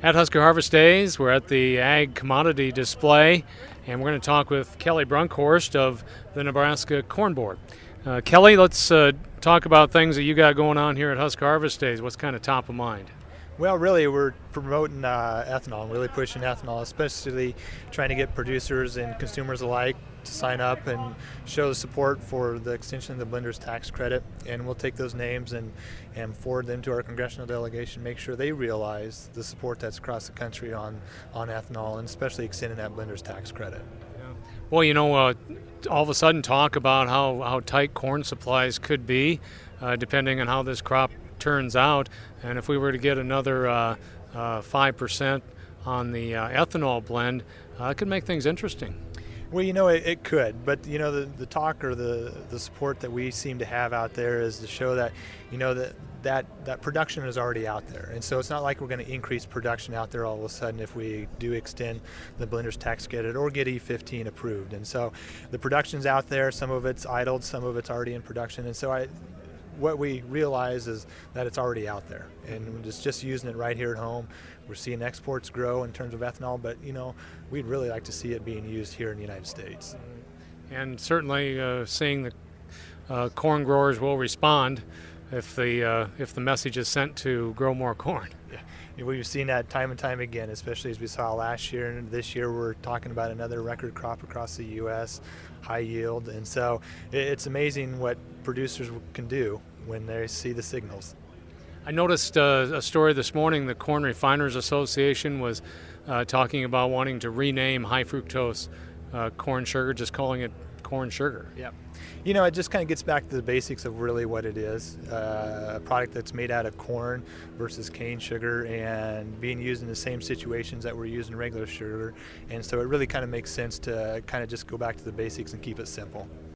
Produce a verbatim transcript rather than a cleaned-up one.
At Husker Harvest Days, we're at the Ag Commodity Display, and we're going to talk with Kelly Brunkhorst of the Nebraska Corn Board. Uh, Kelly, let's uh, talk about things that you got going on here at Husker Harvest Days. What's kind of top of mind? Well, really, we're promoting uh, ethanol, really pushing ethanol, especially trying to get producers and consumers alike to sign up and show the support for the extension of the blender's tax credit. And we'll take those names and, and forward them to our congressional delegation, make sure they realize the support that's across the country on, on ethanol, and especially extending that blender's tax credit. Yeah. Well, you know, uh, all of a sudden talk about how, how tight corn supplies could be, uh, depending on how this crop turns out, and if we were to get another uh, uh, five percent on the uh, ethanol blend, uh, it could make things interesting. Well, you know, it, it could, but you know, the, the talk or the, the support that we seem to have out there is to show that, you know, that that, that production is already out there. And so it's not like we're going to increase production out there all of a sudden if we do extend the blender's tax credit or get E fifteen approved. And so the production's out there, some of it's idled, some of it's already in production. And so I what we realize is that it's already out there, and it's just using it right here at home. We're seeing exports grow in terms of ethanol, but you know, we'd really like to see it being used here in the United States. And certainly uh, seeing the uh, corn growers will respond if the uh, if the message is sent to grow more corn. Yeah. We've seen that time and time again, especially as we saw last year, and this year we're talking about another record crop across the U S, high yield, and so it's amazing what producers can do when they see the signals. I noticed uh, a story this morning. The Corn Refiners Association was uh, talking about wanting to rename high fructose uh, corn sugar, just calling it corn sugar. Yeah. You know, it just kind of gets back to the basics of really what it is, uh, a product that's made out of corn versus cane sugar and being used in the same situations that we're using regular sugar. And so it really kind of makes sense to kind of just go back to the basics and keep it simple.